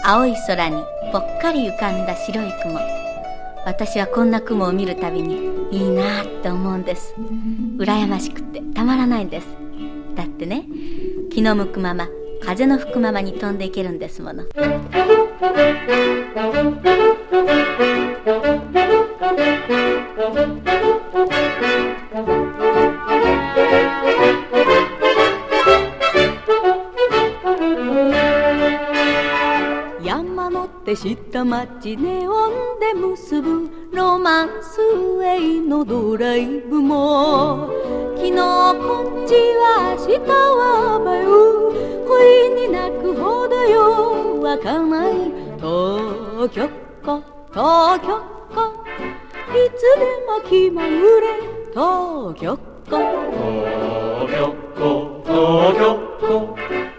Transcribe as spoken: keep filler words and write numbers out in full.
青い空にぽっかり浮かんだ白い雲。私はこんな雲を見るたびにいいなって思うんです。羨ましくてたまらないんです。だってね、気の向くまま風の吹くままに飛んでいけるんですもの。山手下町ネオンで結ぶロマンスウェイのドライブも、昨日こっちは明日はばよ、恋に泣くほどよ湧かない東京っ子東京っ子、いつでも気まぐれ東京っ子東京っ子東京っ子。